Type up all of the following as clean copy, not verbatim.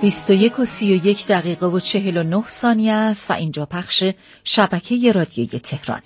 21:31 است و اینجا پخش شبکه رادیویی تهرانه.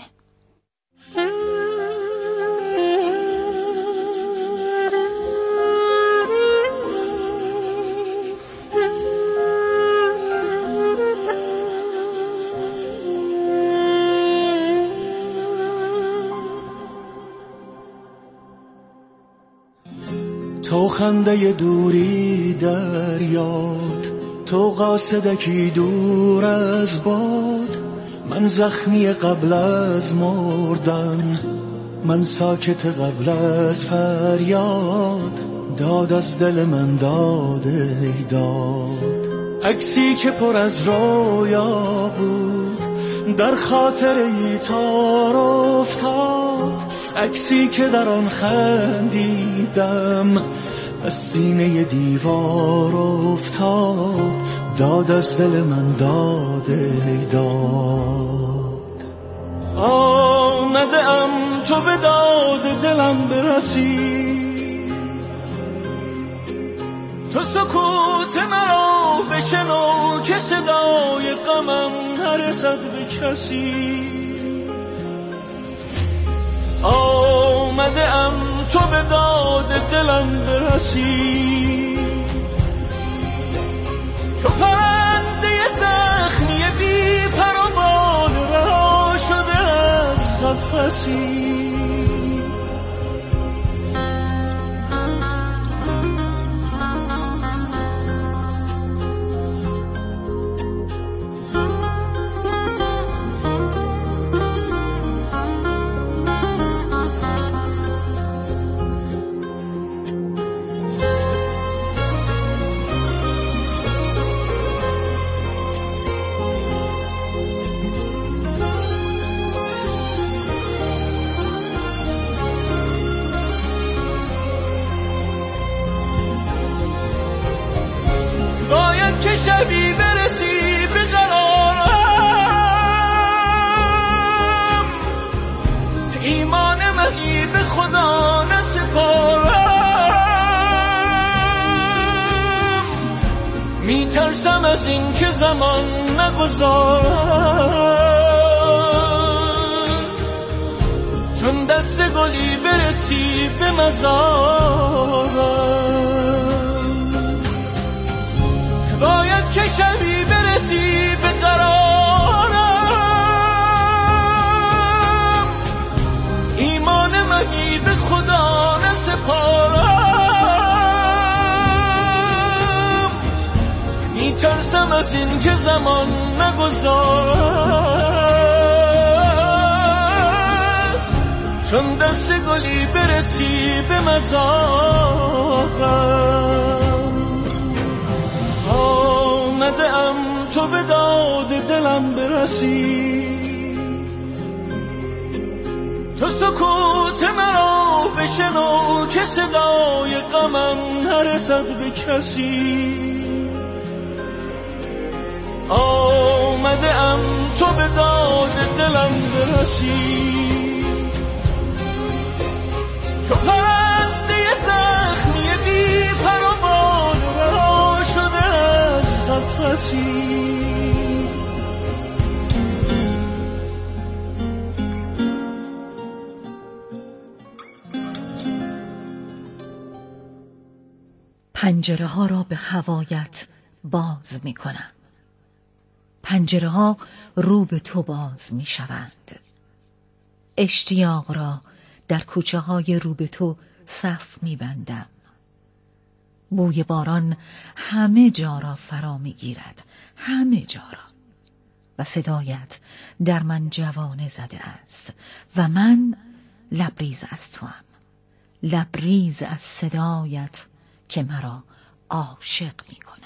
تو خنده دوری در یاد، تو قاصدکی دور از باد، من زخمی قبل از مردن، من ساکت قبل از فریاد، داد از دل من داد ای داد. عکسی که پر از رویا بود در خاطر ای تار افتاد، عکسی که در آن خندیدم از سینه دیوار افتاد، داد از دل من داد ای داد. آمدم تو به داد دلم برسی، تو سکوت مرا بشنو که صدای غمم نرسد به کسی. آمدم تو به داد دلم برسی، چو پرنده زخمی بی پر و بال رها شده از قفسی. که شبی برسی به قرارم، ایمان منی به خدا نسپارم، میترسم از این که زمان نگذارم، چون دست گلی برسی به مزارم. باید که شبی برسی به قرارم، ایمان منی به خدا نسپارم، میترسم از این که زمان نگذارم، چون دست گلی برسی به مزارم. آمدم تو به داد دلم برسی، تو سکوت مرا بشنو که صدای غمم نرسد به کسی. آمدم تو به داد دلم برسی، چو پرنده زخمی بی پر و بال رها شده از قفسی. پنجره ها را به هوایت باز می کنم، پنجره ها رو به تو باز می شوند، اشتیاق را در کوچه های رو به تو صف می بندم. بوی باران همه جا را فرا می گیرد، همه جا را، و صدایت در من جوانه زده است و من لبریز از توام، لبریز از صدایت که مرا عاشق می کند.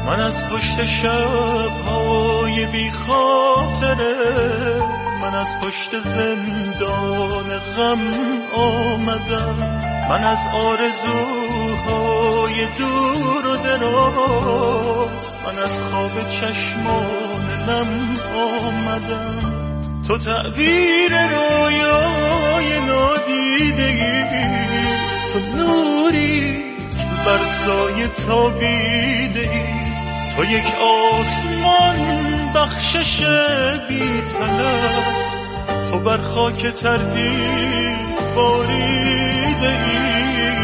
من از پشت شب‌های بی خاطره، من از پشت زندان غم آمدم، من از آرزوهای دور و دراز، من از خواب چشمان نم آمدم. تو تعبیر رویای نادیده‌ای، تو نوری که بر سایه تابیده‌ای، تو یک آسمان بخشش بی طلب، تو بر خاک تردید باریده‌ای.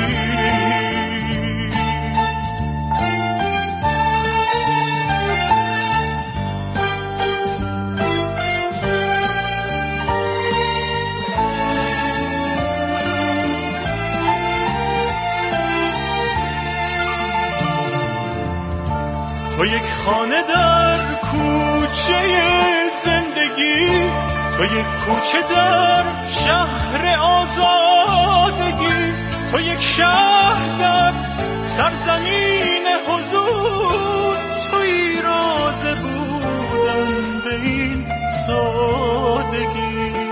تو یک خانه در کوچه زندگی، تو یک کوچه در شهر آزادگی، تو یک شهر در سرزمین حضور، توی راز بودن به این سادگی.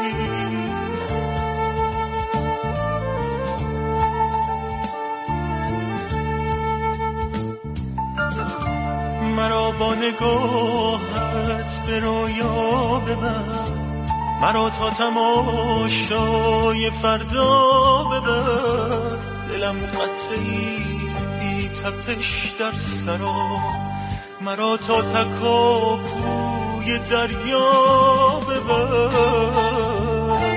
مرا با نگاهت به رویا ببر، مرا تا تماشای فردا ببر، دلم قطره‌ای بی تپش در سرا، مرا تا تکاپوی دریا ببر.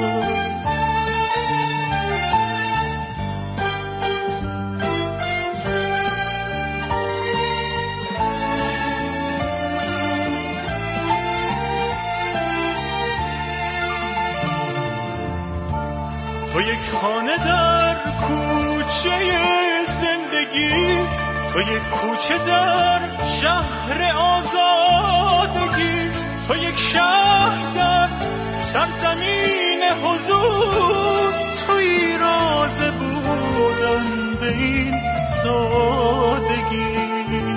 تو یک خانه در کوچه زندگی، تو یک کوچه در شهر آزادگی، تو یک شهر در سرزمین حضور، توی راز بودن به این سادگی.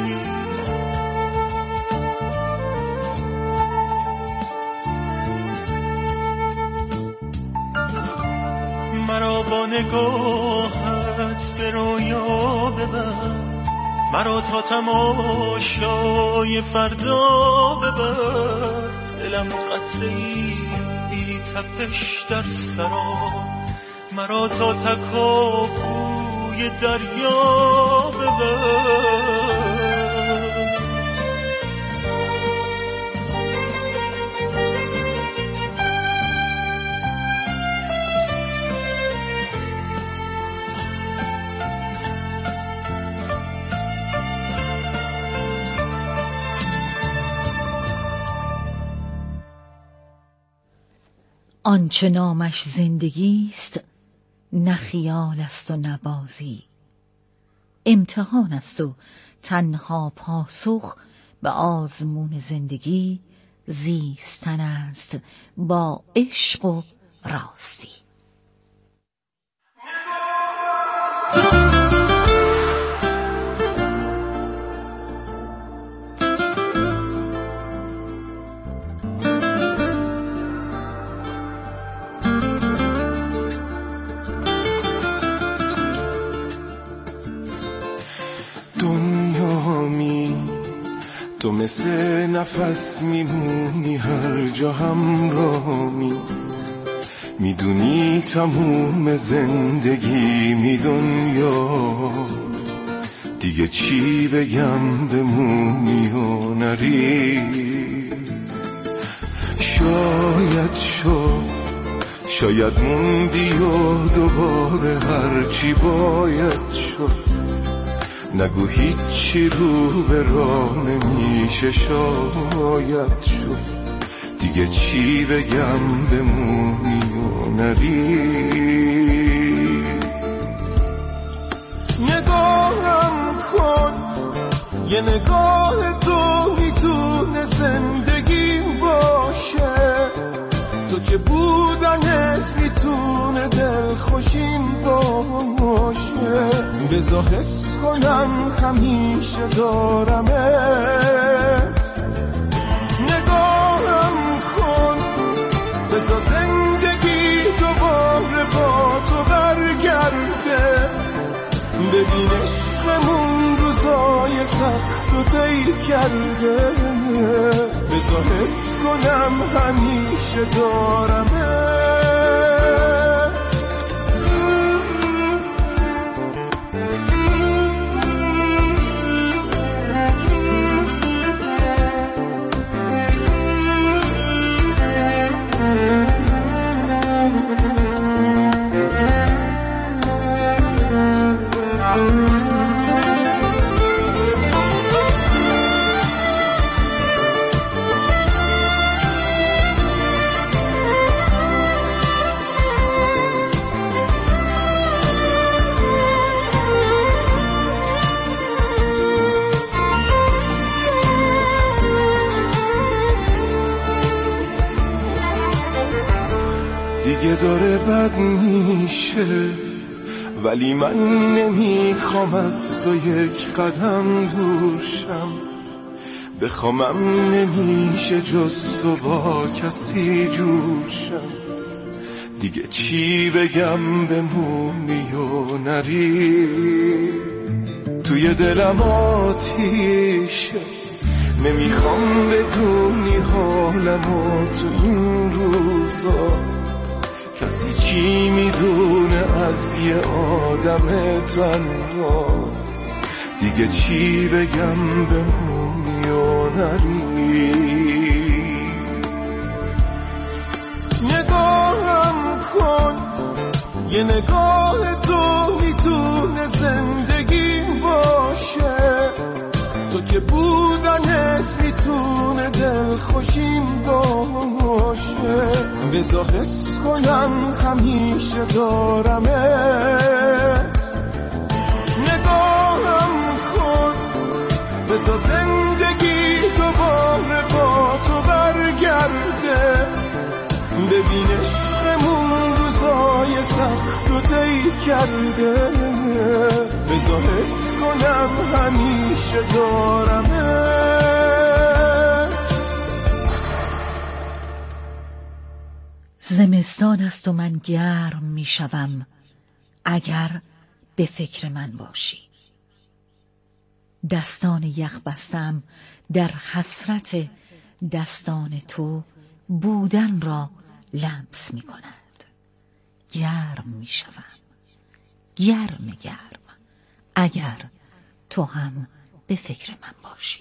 مرا با نگاهت به رویا ببر، مرا تا تماشای فردا ببر، دلم قطره‌ای بی تپش در سرا، مرا تا تکاپوی دریا ببر. آنچه نامش زندگی است نه خیال است و نه بازی، امتحان است و تنها پاسخ به آزمون زندگی زیستن است با عشق و راستی. تو مثل نفس میمونی هر جا همراهمی، میدونی تموم زندگی می دنیا، دیگه چی بگم بمونی و نری. شاید موندی و دوباره هرچی باید شد، نگو هیچی رو به راه نمیشه شاید شد، دیگه چی بگم بمونی و نری. نگاهم کن یه نگاه تو میتونه زندگیم باشه، تو که بودنت میتونه دلخوشین باشه. بذار حس کنم همیشه دارمت. نگاهم کن، بذار زندگی دوباره با تو برگرده. ببین عشقمون روزای سخت و طی کرده. بذار حس کنم همیشه دارمت. دیگه داره بد میشه، ولی من نمیخوام از تو یک قدم دور شم. بخوامم نمیشه جز تو با کسی جور شم. دیگه چی بگم بمونی و نری. توی دلم آتیشه، نمیخوام بدونی حالمو تو این روزا. کسی چی میدونه از یه آدم تنها. دیگه چی بگم بمونی و نری. نگاهم کن، یه نگاه تو میتونه زندگی باشه. تو که بودنت میتونه دلخوشین باشه. بذار حس کنم همیشه دارمت. نگاهم کن، بذار زندگی دوباره با تو برگرده. ببین عشقمون روزای سخت و طی کرده. بذار حس کنم همیشه دارمت. زمستان است و من گرم می شوم اگر به فکر من باشی. دستان یخ بستم در حسرت دستان تو، بودن را لمس می کند. گرم می شوم، گرم اگر تو هم به فکر من باشی.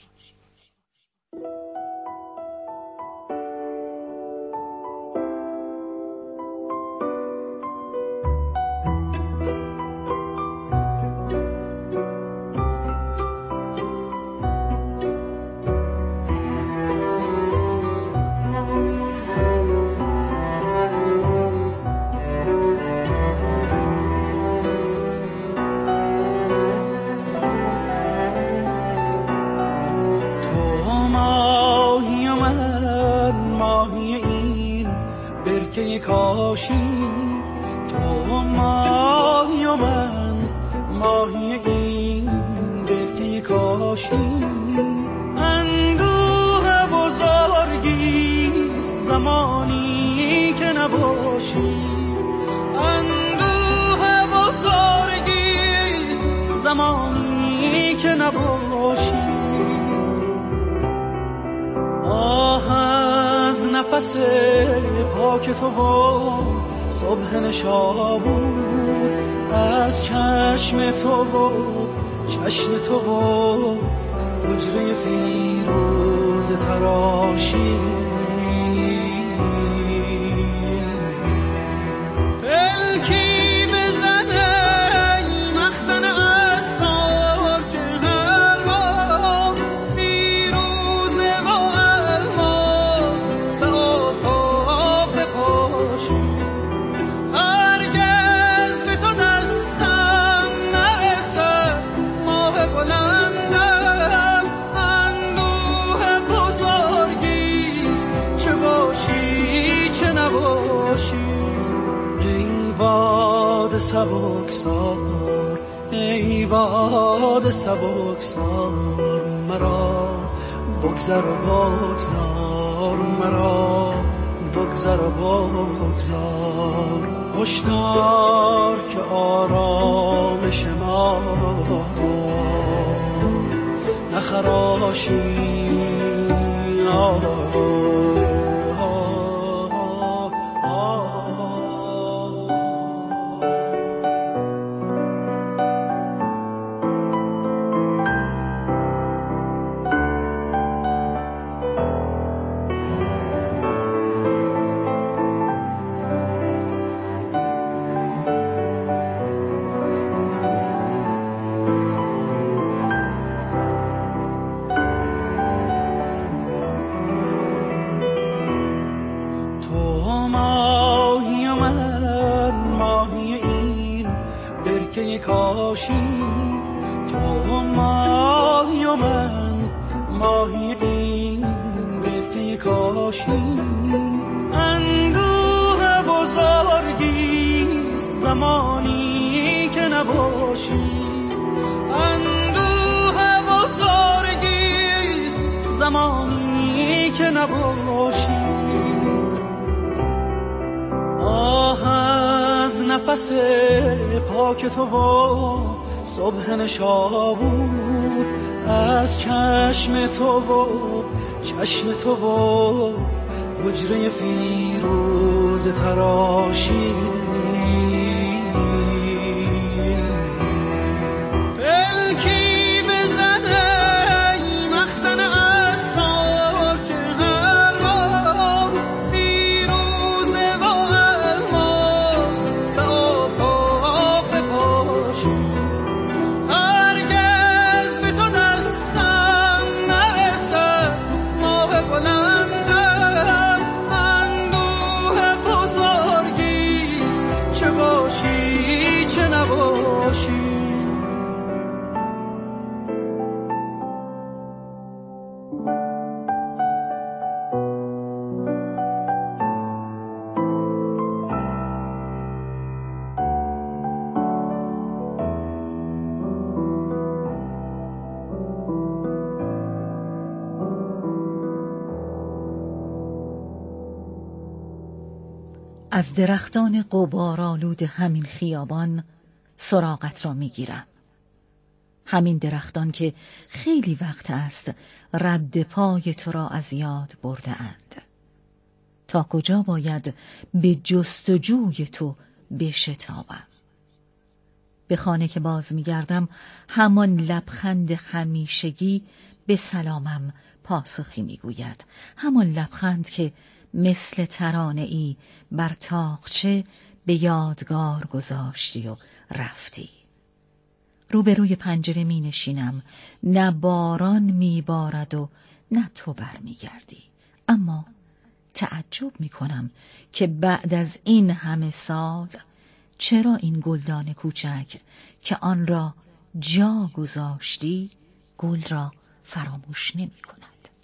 کاشی تو ماهی و من ماهی این برکه کاشی. اندوه بزرگیست زمانی که نباشی. اندوه بزرگیست زمانی که نباشی. آه از نفس پاک تو و صبح نشابور، از چشم تو و چشم تو و حجره فیروز تراشی. پلکی بزنه مخزن اسرار که هر بار فیروزه و الماس به آفتاب بپاشی. هرگز به تو دستم نرسد ماه بلندم. اندوه بزرگیست سبکسار ای باد سبکسار مرا بگذر و بگذار مرا بگذر و بگذار هشدار که آرامش ما نخراشی کاشی تو ماهی و من ماهی این برکه کاشی اندوه بزرگیست زمانی که نباشی اندوه بزرگیست زمانی که نباشی آه از نفس پاک تو و صبح نشابور از چشم تو و چشم تو و حجره فیروز تراشی پلکی بزنه ای مخزن اسرار که هر ما فیروزه و الماس به آفاق بپاشی هرگز به تو دستم نرسد ماه بلندم اندوه بزرگیست چه باشی چه نباشی از درختان غبارآلود همین خیابان سراغت را میگیرم. همین درختان که خیلی وقت است رد پای تو را از یاد برده اند. تا کجا باید به جستجوی تو بشتابم؟ به خانه که باز میگردم همان لبخند همیشگی به سلامم پاسخی میگوید، همان لبخند که مثل ترانه‌ای بر طاقچه به یادگار گذاشتی و رفتی. روبروی پنجره می نشینم، نه باران می بارد و نه تو بر می گردی، اما تعجب می کنم که بعد از این همه سال چرا این گلدان کوچک که آن را جا گذاشتی گل را فراموش نمی کند.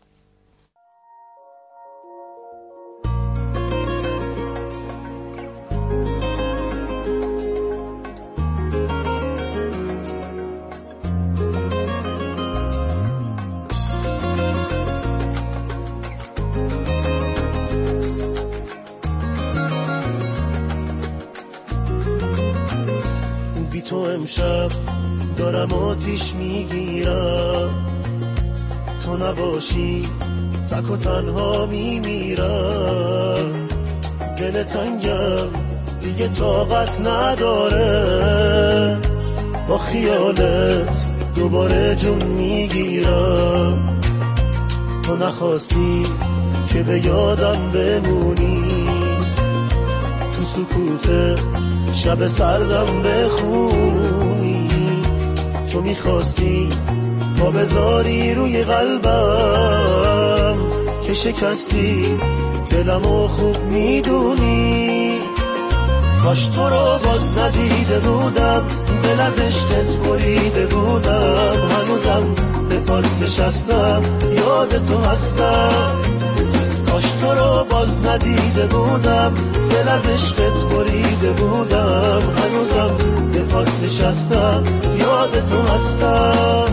تو امشب دارم آتیش میگیرم، تو نباشی تک و تنها میمیرم، دل تنگم دیگه طاقت نداره، با خیالت دوباره جون میگیرم، تو نخواستی که به یادم بمونی، تو سکوت شب سردم بخونی، تو میخواستی پا بذاری روی قلبم که شکستی دلمو خوب میدونی، کاش تو رو باز ندیده بودم، دل از عشقت بریده بودم، هنوزم به پات نشستم یاد تو هستم، کاش تو رو باز ندیده بودم، دل از عشقت بریده بودم، هنوزم به پات نشستم، یاد تو هستم.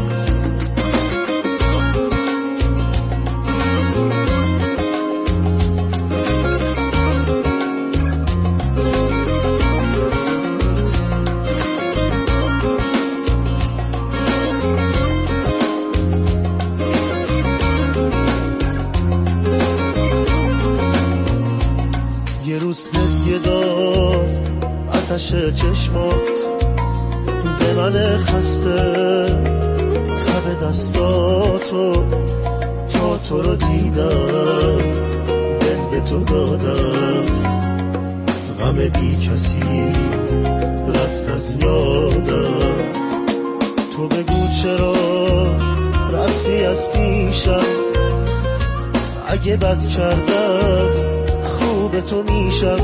یه روز هدیه داد آتش چشمات به من خسته، تب دستاتو تا تو رو دیدم، دل به تو دادم، غم بی کسی رفت از یادم. تو بگو چرا رفتی از پیشم، اگه بد کردم خوب تو میشم.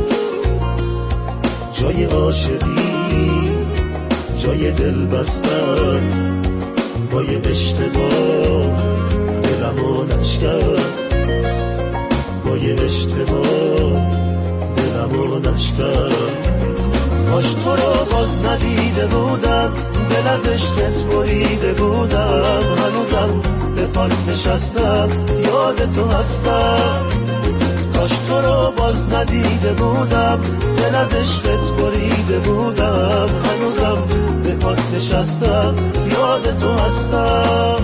جای عاشقی جای دل بستن، با یه اشتباه دلمو نشکن، با یه اشتباه دلمو نشکن. کاش تو رو باز ندیده بودم، دل از عشقت بریده بودم، هنوزم به پات نشستم، یاد تو هستم. کاش تو رو باز ندیده بودم، دل از عشقت بریده بودم، هنوزم به پات نشستم، یاد تو هستم.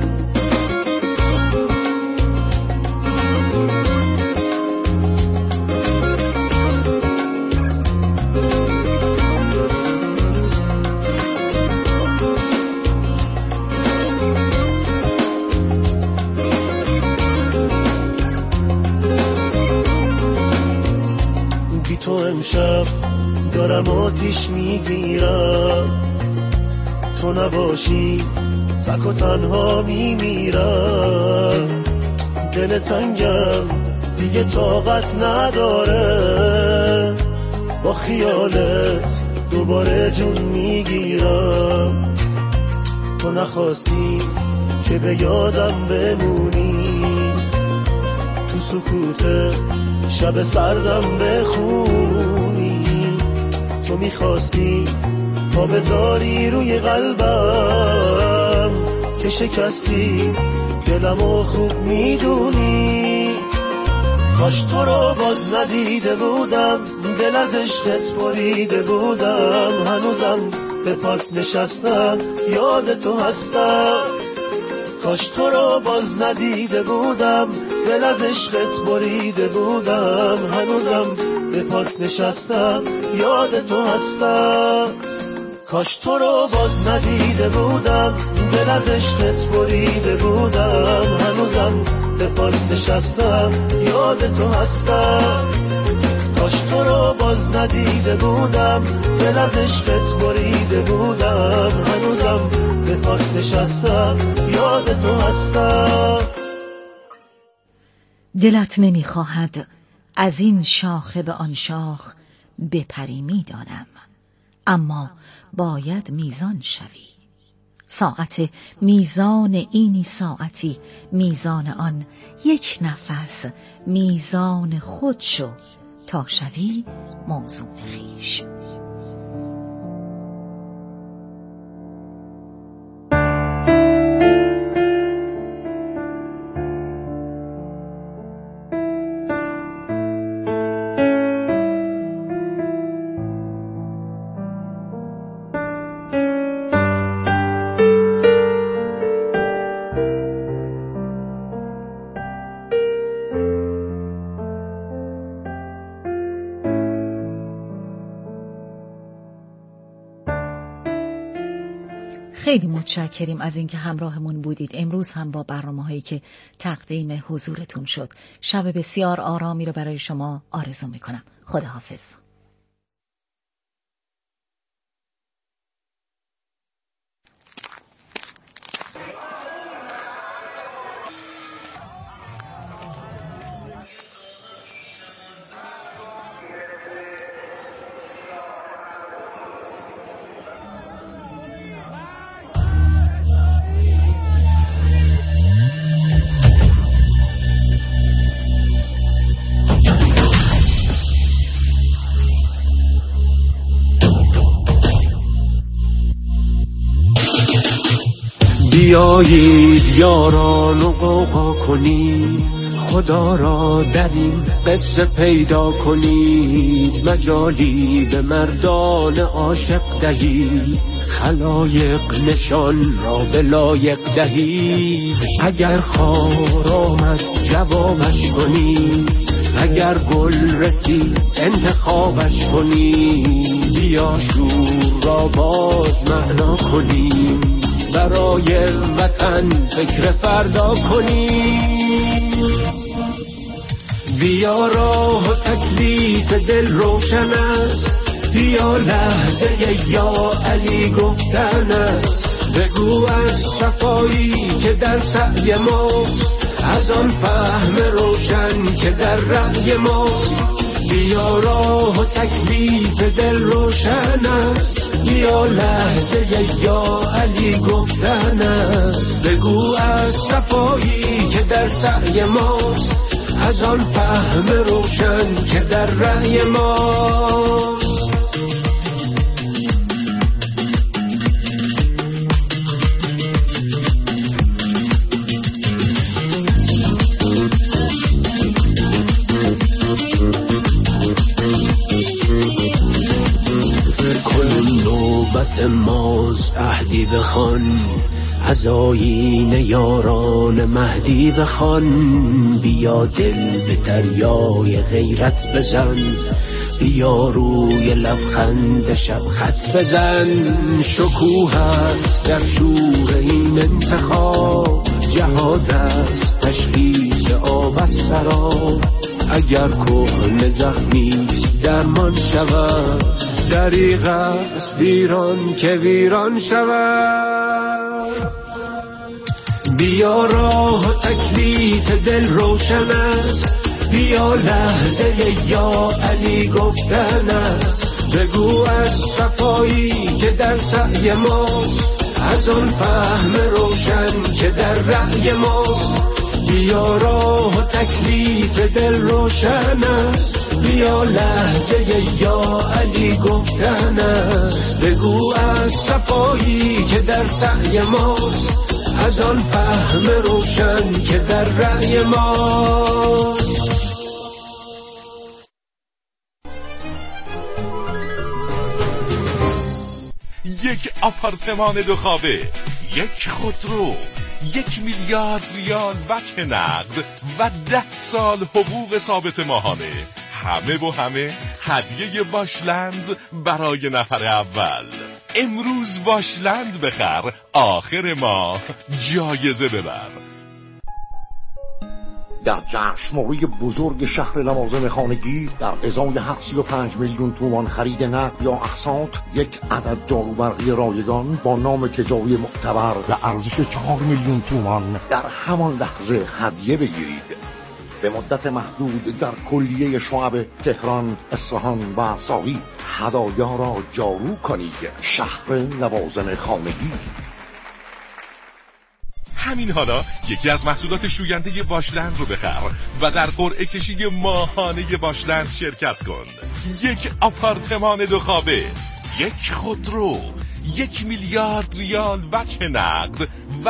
تو امشب دارم آتیش میگیرم، تو نباشی تک و تنها میمیرم. دل تنگم دیگه طاقت نداره، با خیالت دوباره جون میگیرم. تو نخواستی که به یادم بمونی، تو سکوت شب سردم بخونی. تو میخواستی پا بذاری روی قلبم، که شکستی دلمو خوب میدونی. کاش تو رو باز ندیده بودم، دل از عشقت بریده بودم، هنوزم به پات نشستم، یاد تو هستم. کاش تو رو باز ندیده بودم، دل از عشقت بریده بودم، هنوزم به پات نشستم، یاد تو هستم. کاش تو رو باز ندیده بودم، دل از عشقت بریده بودم، هنوزم به پات نشستم، یاد تو هستم. کاش تو رو باز ندیده بودم، دل از عشقت بریده بودم، هنوزم به پات نشستم، یاد تو هستم. دلت نمیخواهد از این شاخه به آن شاخ بپری میدانم، اما باید میزان شوی. ساعت میزان اینی ساعتی، میزان آن یک نفس، میزان خود شو تا شوی موزون خویش. خیلی متشکریم از اینکه همراهمون بودید. امروز هم با برنامه‌هایی که تقدیم حضورتون شد. شب بسیار آرامی رو برای شما آرزو میکنم. خداحافظ. بیایید یاران و غوغا کنید، خدا را در این قصه پیدا کنید، مجالی به مردان عاشق دهید، خلایق نشان را به لایق دهید. اگر خار آمد جوابش کنید، اگر گل رسید انتخابش کنید، بیا شور را باز معنا کنیم، برای وطن فکر فردا کنیم. بیا راه و تکلیف دل روشن است، بیا لحظه یا علی گفتن است، بگو از صفایی که در سعی ماست، از آن فهم روشن که در رأی ماست. بیا راه و تکلیف دل روشن است، بیا لحظه یا علی گفتن است، بگو از صفایی که در سعی ماست، از آن فهم روشن که در رأی ماست. ماز عهدی بخوان، از آیین یاران مهدی بخوان، بیا دل به دریای غیرت بزن، بیا روی لبخند شب خط بزن. شکوه است در شور این انتخاب، جهاد است تشخیص آب از سراب، اگر کهنه زخمیست درمان شود، دریغ است ویران که ویران شود. بیا راه و تکلیف دل روشن است، بیا لحظه یا علی گفتن است، بگو از صفایی که در سعی ماست، از آن فهم روشن که در رأی ماست. بیا راه و تکلیف دل روشن است، بیا لحظه یا علی گفتن است، بگو از صفایی که در سعی ماست، از آن فهم روشن که در رأی ماست. یک آپارتمان 2 خوابه، یک خودرو، 1 میلیارد ریال وجه نقد و 10 سال حقوق ثابت ماهانه، همه و همه هدیه واشلند برای نفر اول. امروز واشلند بخر، آخر ماه جایزه ببر. در جشنواره بزرگ شهر لوازم خانگی در ازای 35 میلیون تومان خرید نقد یا اقساط، یک عدد جاروبرقی رایگان با نام تجاری معتبر و ارزش 4 میلیون تومان در همان لحظه هدیه بگیرید. به مدت محدود در کلیه شعب تهران، اصفهان و ساری هدایا را جارو کنید. شهر لوازم خانگی. همین حالا یکی از محصولات شوینده واشلند رو بخر و در قرعه کشی ماهانه واشلند شرکت کن. یک آپارتمان 2 خوابه، یک خودرو، 1 میلیارد ریال وجه نقد و